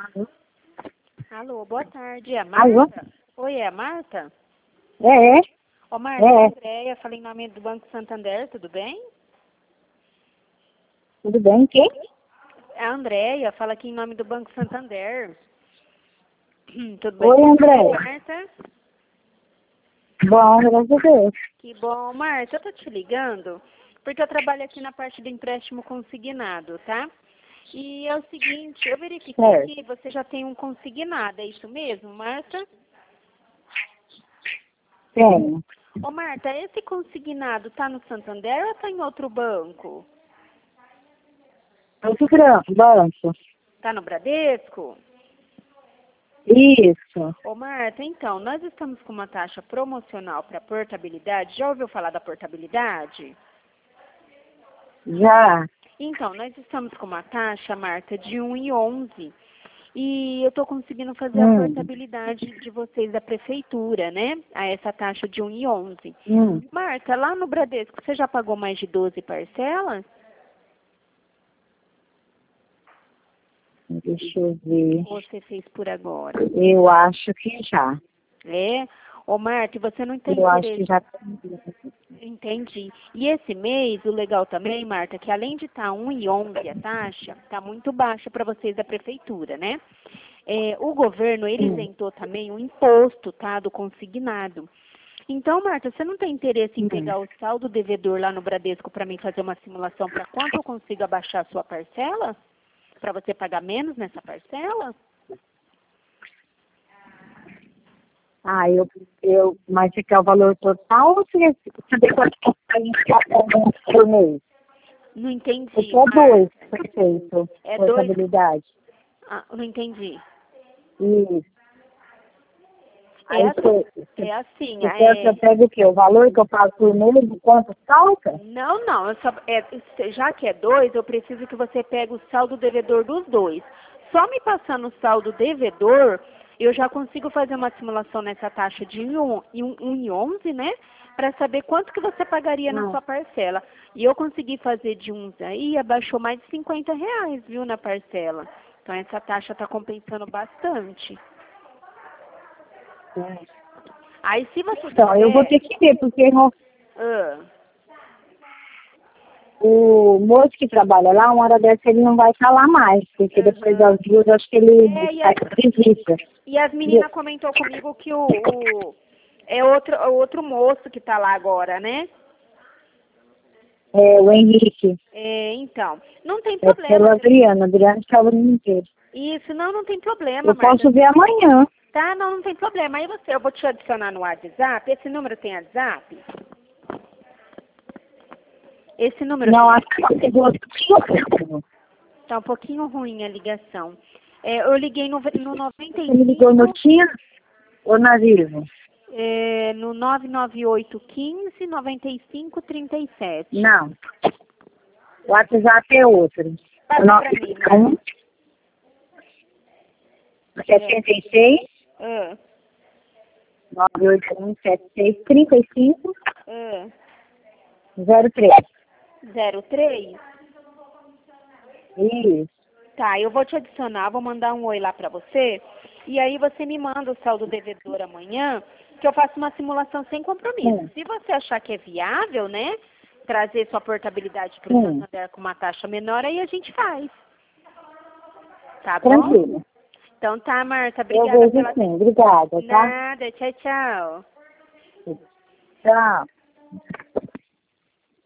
Alô, boa tarde. É a Alô? Marta? Oi, é a Marta? É, Ô, Marta, é a é. Andréia, falei em nome do Banco Santander, tudo bem? Tudo bem, quem? É a Andréia, fala aqui em nome do Banco Santander. Tudo bem Oi, com André. você, Marta? Bom, graças a Deus. Que bom. Marta, eu tô te ligando porque eu trabalho aqui na parte do empréstimo consignado, tá? E é o seguinte, eu verifiquei Certo. que você já tem um consignado, é isso mesmo, Marta? Tenho. Ô, Marta, esse consignado tá no Santander ou tá em outro banco? Muito grande, banco. Tá no Bradesco? Isso. Ô, Marta, então, nós estamos com uma taxa promocional para portabilidade. Já ouviu falar da portabilidade? Já. Então, nós estamos com uma taxa, Marta, de 1,11. E eu estou conseguindo fazer a portabilidade de vocês da prefeitura, né? A essa taxa de 1,11. Hum. Marta, lá no Bradesco, você já pagou mais de 12 parcelas? Deixa eu ver. Ou você fez por agora? Eu acho que já. É? Ô, Marta, e você não tem Eu acho que interesse? já. Entendi. E esse mês, o legal também, Marta, que além de estar 1,11 a taxa, está muito baixa para vocês da prefeitura, né? O governo, ele isentou também o imposto, tá, do consignado. Então, Marta, você não tem interesse em pegar o saldo devedor lá no Bradesco para mim fazer uma simulação para quanto eu consigo abaixar a sua parcela? Para você pagar menos nessa parcela? Ah, mas você quer o valor total ou você saber quanto que a gente está pagando por mês? Não entendi, Porque é dois, perfeito. É dois? Portabilidade. Ah, não entendi. Isso. É Aí É assim, você quer que eu pegue o quê? O valor que eu pago por mês, de quanto salta? Não, já que é dois, eu preciso que você pegue o saldo devedor dos dois. Só me passando o saldo devedor, eu já consigo fazer uma simulação nessa taxa de 1,11, né? Para saber quanto que você pagaria na sua parcela. E eu consegui fazer de uns aí, abaixou mais de R$ 50, viu, na parcela. Então essa taxa está compensando bastante. Aí se você Então, eu vou ter que ver, porque Ah, o moço que trabalha lá, uma hora dessa ele não vai estar lá mais, porque depois das duas, acho que ele faz visita. E as meninas comentou comigo que é outro moço que tá lá agora, né? É, o Henrique. Então, não tem É pelo problema. Adriano estava no inteiro. Isso, não tem problema, Eu Marta. posso ver amanhã. Tá, não tem problema. Aí eu vou te adicionar no WhatsApp. Esse número tem WhatsApp? Esse número Não, tem. acho que você gostou. Tá um pouquinho ruim a ligação. Eu liguei no Você me ligou 95, no TIM ou na Vivo? no 99815 9537. Não. O WhatsApp é outro. Passa pra mim, Marta. 76 Ah, 981 76 35 ah. 03. 03? Isso. Tá, eu vou te adicionar, vou mandar um oi lá pra você. E aí você me manda o saldo devedor amanhã, que eu faço uma simulação sem compromisso. Se você achar que é viável, né, trazer sua portabilidade para o Santander com uma taxa menor, aí a gente faz. Tá bom? Tranquilo. Então tá, Marta, Eu obrigada vejo sim. Obrigada, tá? Nada, tchau, tchau. Tchau.